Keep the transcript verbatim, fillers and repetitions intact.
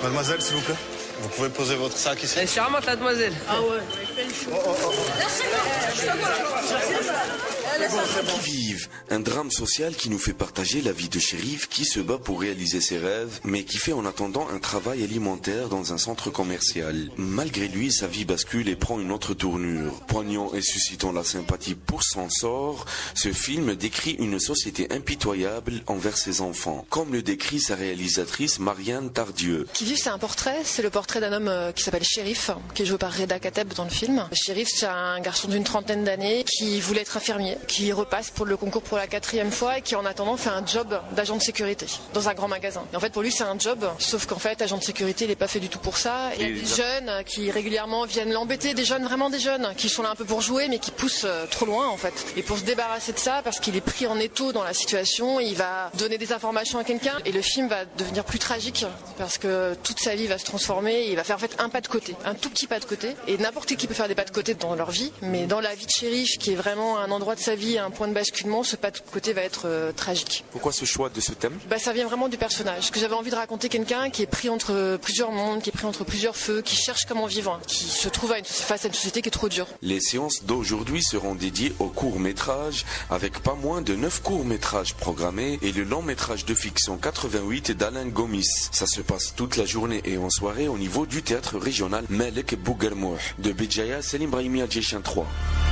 Mademoiselle, s'il vous plaît. Vous pouvez poser votre sac ici. Elle est charmante, la demoiselle. Ah ouais, il fait le chaud. Oh, oh, oh. Qui vivent un drame social qui nous fait partager la vie de Chérif qui se bat pour réaliser ses rêves, mais qui fait en attendant un travail alimentaire dans un centre commercial. Malgré lui, sa vie bascule et prend une autre tournure. Poignant et suscitant la sympathie pour son sort, ce film décrit une société impitoyable envers ses enfants, comme le décrit sa réalisatrice Marianne Tardieu. Qui vivent, c'est un portrait, c'est le portrait d'un homme qui s'appelle Chérif, qui est joué par Reda Kateb dans le film. Chérif, c'est un garçon d'une trentaine d'années qui voulait être infirmier, qui repasse pour le concours pour la quatrième fois et qui en attendant fait un job d'agent de sécurité dans un grand magasin. Et en fait pour lui c'est un job, sauf qu'en fait agent de sécurité il n'est pas fait du tout pour ça. Il y a des jeunes qui régulièrement viennent l'embêter, des jeunes, vraiment des jeunes, qui sont là un peu pour jouer mais qui poussent trop loin en fait. Et pour se débarrasser de ça, parce qu'il est pris en étau dans la situation, il va donner des informations à quelqu'un et le film va devenir plus tragique parce que toute sa vie va se transformer et il va faire en fait un pas de côté, un tout petit pas de côté. Et n'importe qui peut faire des pas de côté dans leur vie, mais dans la vie de Chérif qui est vraiment un endroit de sa vie, un point de basculement, ce pas de côté va être euh, tragique. Pourquoi ce choix de ce thème? Bah, ça vient vraiment du personnage. Que j'avais envie de raconter quelqu'un qui est pris entre plusieurs mondes, qui est pris entre plusieurs feux, qui cherche comment vivre, qui se trouve à une, face à une société qui est trop dure. Les séances d'aujourd'hui seront dédiées aux courts-métrages, avec pas moins de neuf courts-métrages programmés et le long-métrage de fiction quatre-vingt-huit d'Alain Gomis. Ça se passe toute la journée et en soirée au niveau du théâtre régional Malek Bouguermouh. De Béjaïa, Selim Brahimi, Adjéchien trois.